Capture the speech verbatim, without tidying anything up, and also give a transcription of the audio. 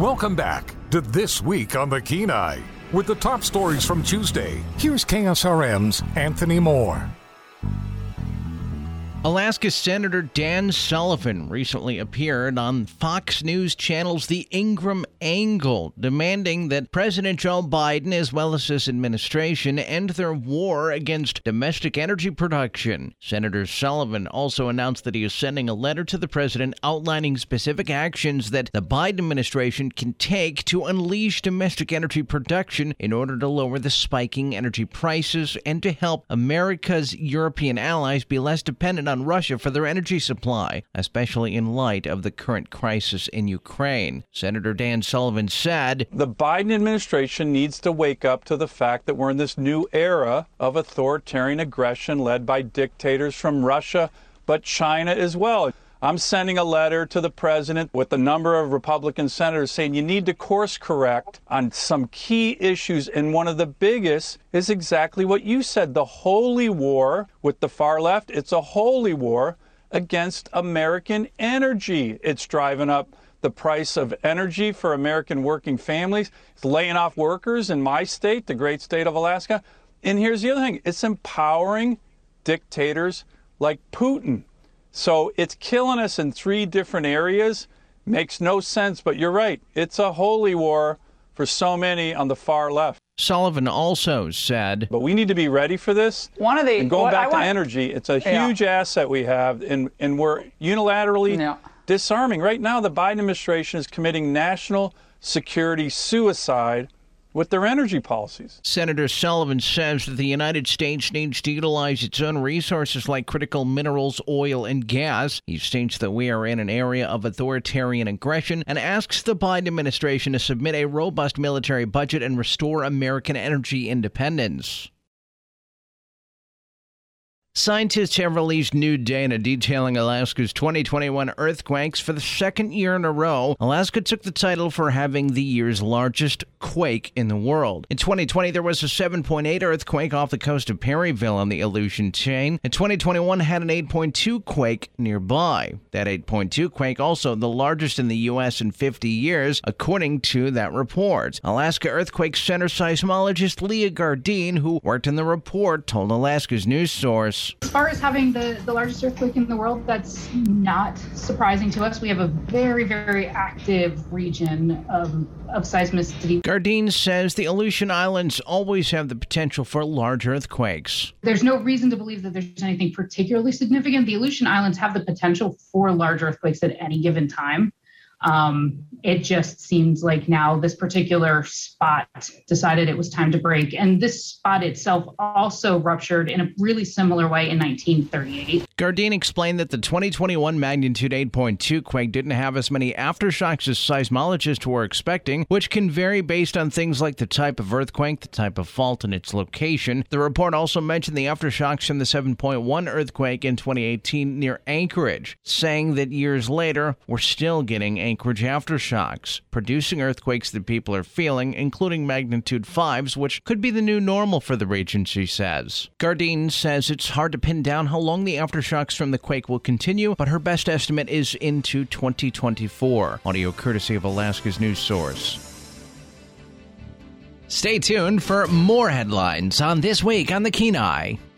Welcome back to This Week on the Kenai. With the top stories from Tuesday, here's K S R M's Anthony Moore. Alaska Senator Dan Sullivan recently appeared on Fox News Channel's The Ingraham Angle, demanding that President Joe Biden, as well as his administration, end their war against domestic energy production. Senator Sullivan also announced that he is sending a letter to the president outlining specific actions that the Biden administration can take to unleash domestic energy production in order to lower the spiking energy prices and to help America's European allies be less dependent on Russia for their energy supply, especially in light of the current crisis in Ukraine. Senator Dan Sullivan said, "The Biden administration needs to wake up to the fact that we're in this new era of authoritarian aggression led by dictators from Russia, but China as well. I'm sending a letter to the president with a number of Republican senators saying you need to course correct on some key issues. And one of the biggest is exactly what you said, the holy war with the far left. It's a holy war against American energy. It's driving up the price of energy for American working families. It's laying off workers in my state, the great state of Alaska. And here's the other thing. It's empowering dictators like Putin. So it's killing us in three different areas. Makes no sense, but you're right. It's a holy war for so many on the far left. Sullivan also said, but we need to be ready for this. One of the and going back to want, energy, it's a huge yeah. asset we have, and, and we're unilaterally yeah. disarming. Right now, the Biden administration is committing national security suicide with their energy policies. Senator Sullivan says that the United States needs to utilize its own resources like critical minerals, oil, and gas. He states that we are in an area of authoritarian aggression and asks the Biden administration to submit a robust military budget and restore American energy independence. Scientists have released new data detailing Alaska's twenty twenty-one earthquakes for the second year in a row. Alaska took the title for having the year's largest quake in the world. In twenty twenty, there was a seven point eight earthquake off the coast of Perryville on the Aleutian chain, and twenty twenty-one had an eight point two quake nearby. That eight point two quake also the largest in the U S in fifty years, according to that report. Alaska Earthquake Center seismologist Leah Gardine, who worked in the report, told Alaska's news source, as far as having the, the largest earthquake in the world, that's not surprising to us. We have a very, very active region of, of seismicity. Gardine says the Aleutian Islands always have the potential for large earthquakes. There's no reason to believe that there's anything particularly significant. The Aleutian Islands have the potential for large earthquakes at any given time. Um, it just seems like now this particular spot decided it was time to break. And this spot itself also ruptured in a really similar way in nineteen thirty-eight. Gardine explained that the twenty twenty-one magnitude eight point two quake didn't have as many aftershocks as seismologists were expecting, which can vary based on things like the type of earthquake, the type of fault, and its location. The report also mentioned the aftershocks from the seven point one earthquake in twenty eighteen near Anchorage, saying that years later, we're still getting Anchorage aftershocks, producing earthquakes that people are feeling, including magnitude fives, which could be the new normal for the region, she says. Gardine says it's hard to pin down how long the aftershocks from the quake will continue, but her best estimate is into twenty twenty-four. Audio courtesy of Alaska's news source. Stay tuned for more headlines on This Week on the Kenai.